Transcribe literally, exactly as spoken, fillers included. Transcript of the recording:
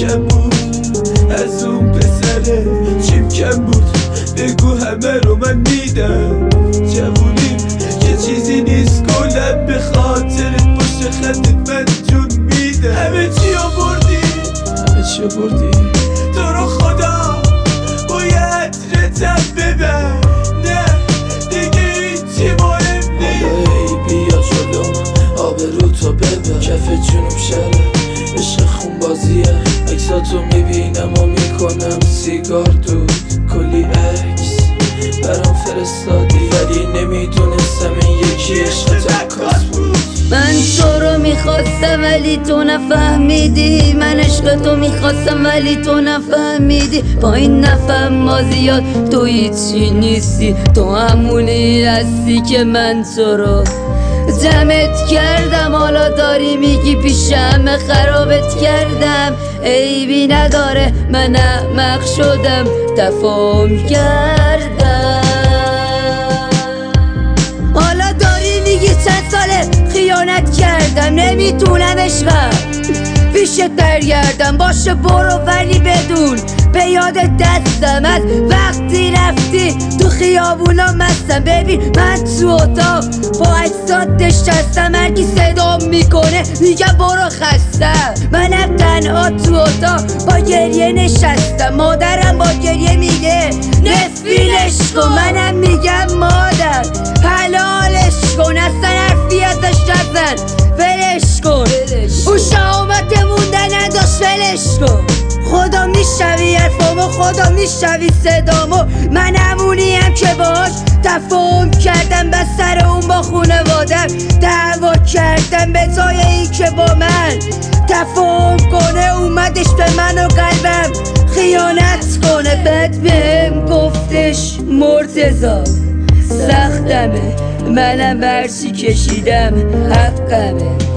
کم بود از اون پسره؟ چیم کم بود بگو همه رو من میدم. جوونیم یه چیزی نیست کلم به خاطرت پشت خطت من جون میدم. همه چی آوردی همه چی آوردی تو رو خدا باید رتم ببر. نه دیگه هیچی مهم نیست. ای بیا جلوم آبرو تو ببر. کف جنوب شهره عشق خون بازیه. عکساتو میبینم و میکنم سیگار دود. کلی عکس برام فرستادی ولی نمیدونستم این یکی عشق عکاس بود. من تو رو میخواستم ولی تو نفهمیدی. من عشق تو میخواستم ولی تو نفهمیدی. با این نفهم ما زیاد تو هیچی نیستی. تو همونی هستی که من تو رو جمعت کردم. حالا داری میگی پیش همه خرابت کردم. عیبی نداره من احمق شدم تفاهم کردم. حالا داری میگی چند ساله خیانت کردم. نمیتونم عشقم پیشت برگردم. باشه برو ولی بدون به یاد دستم از وقتی رفتی تو خیابونا مستم. ببین من تو اتاق با اجساد نشستم. هرکی صدا میکنه میگم برو خستم. منم تنها تو اتاق با گریه نشستم. مادرم با گریه میگه نفرینش کن. منم میگم مادر حلالش کن. اصلا حرفی ازش نزن ولش کن. اون شهامت موندن نداشت ولش کن. خدا میشوی حرفامو خدا میشوی صدامو. من همونیم که باش تفاهم کردم. بس سر اون با خونوادم دعوا کردم به جای این که با من تفاهم کنه. اومدش به من و قلبم خیانت کنه. بعد بهم گفتش مرتضی سختمه منم برچی کشیدم حقمه.